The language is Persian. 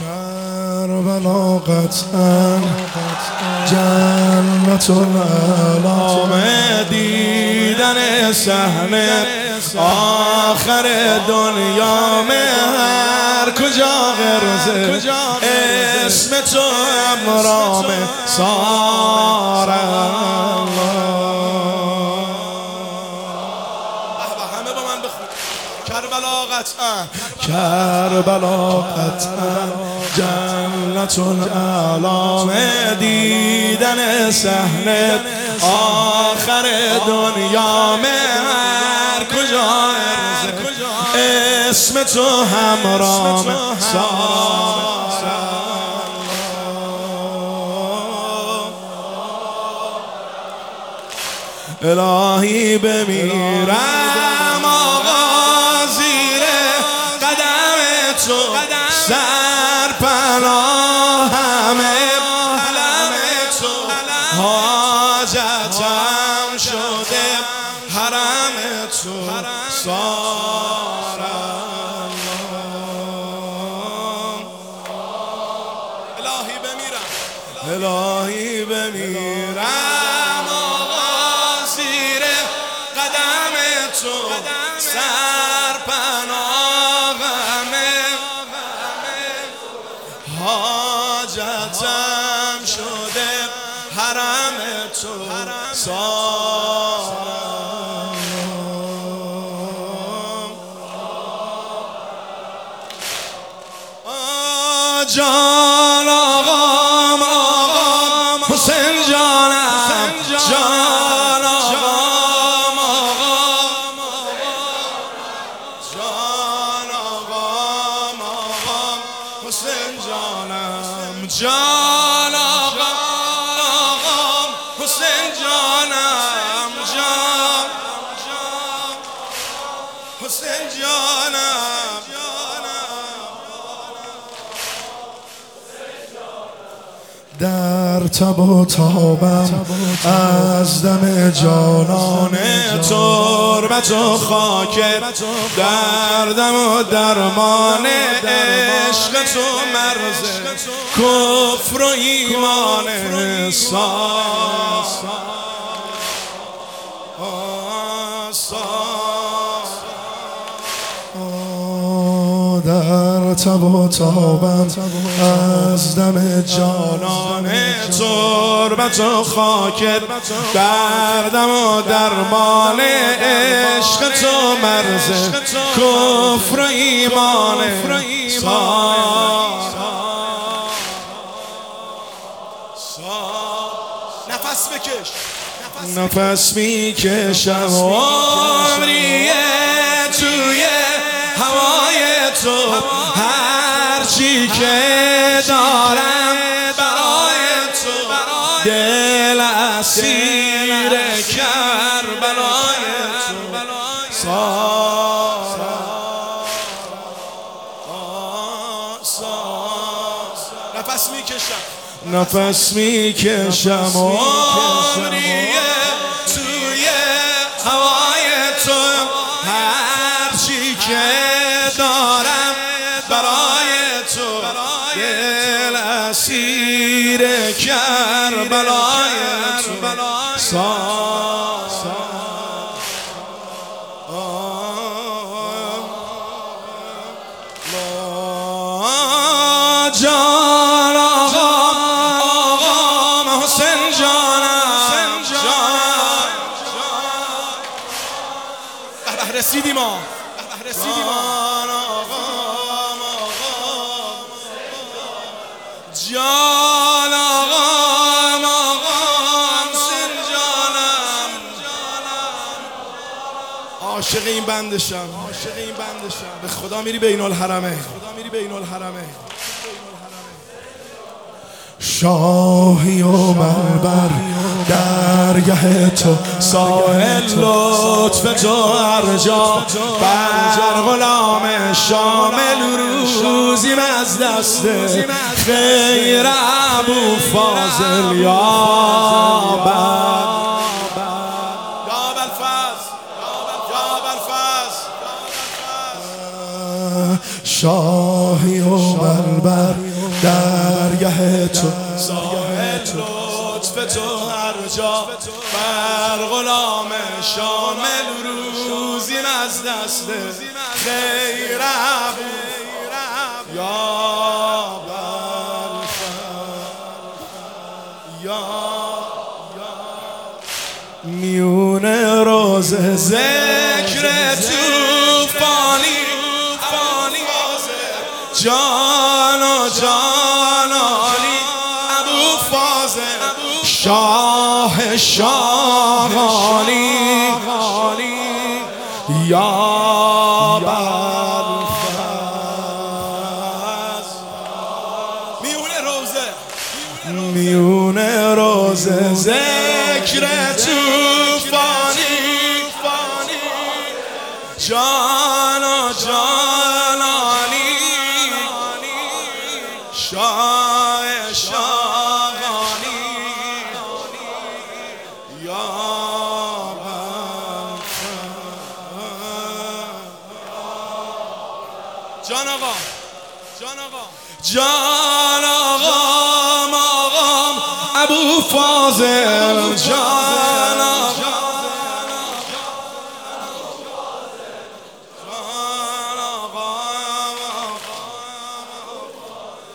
کربلا قطعا جنت العلام دیدن صحنه آخر دنیا هر کجا غرزه اسم تو امرام سار همه با من بخون کربلا قطعا کربلا قطعا جنت العلام دیدن صحنه آخر دنیا هر کجا اسم تو همرام سار الهی بمیرم آقا زیر قدم تو سرپناهم علم تو حاجتم شده حرم تو سار الهی بمیرم الهی بمیرم آقا زیر قدم تو سرپناهم حاجتم شده حرم تو سار جان آقام آقام حسین جانم جان آقام آقام جان آقام آقام حسین جانم جان آقام حسین جانم جان حسین جانم در تب و تابم از دم جانان تربت و خاک دردم و درمان عشق تو مرز کفر و ایمان در تب و تابم از دم جانان تربت و خاک دردم و درمان عشق تو مرز کفر و ایمان نفس بکش نفس میکشم عمریه توی هوای تو هرچی که دارم برای تو دل اسیر کربلای تو سار نفس میکشم نفس میکشم عمریه توی هوای تو هرچی که دارم برای تو دل اسیر کربلای تو جان آقام حسین جانم جان رسیدیم ما جان آقام حسین جانم عاشق این بندشم به خدا میری بین الحرمه شاهی و من بر درگه تو ساحل لطف تو ارجا بر غلام شامل روزیم از دست خیر ابو فاضل یا شاهی عمر بر درگه تو، ساحل لطف تو هر جا بر غلام شامل، روزیم از دست خیر یا میون روز ذکر توفانی، جان و جانانی ابو فاضل شاه شاهانی یا میون روزه ذکر توفانی، جان و جانانی شاه شاهانی یا جان آقا، جان آقا ابو فاضل، جان